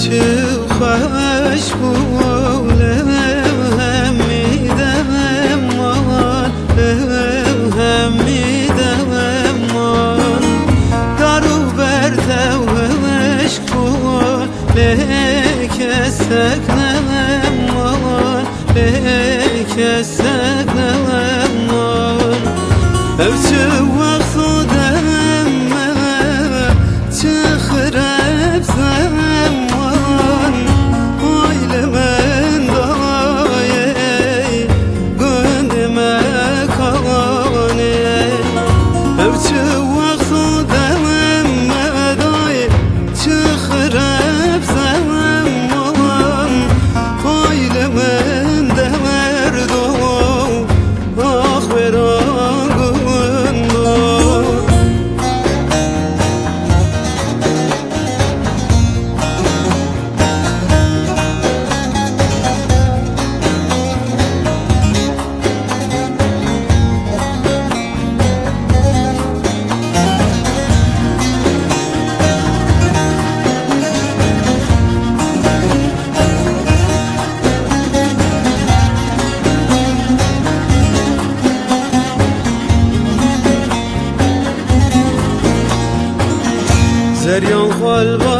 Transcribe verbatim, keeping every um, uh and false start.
چه خوش بوله همیدم مان همیدم مان دارو برتوش کن لکستک نمان لکستک نمان او چه وقت دم چه خراب زمان آیل من دایه گند مکانه او چه وقت دم دایه چه خراب زمان آیل من دمردو آخ بران گندو زریان خال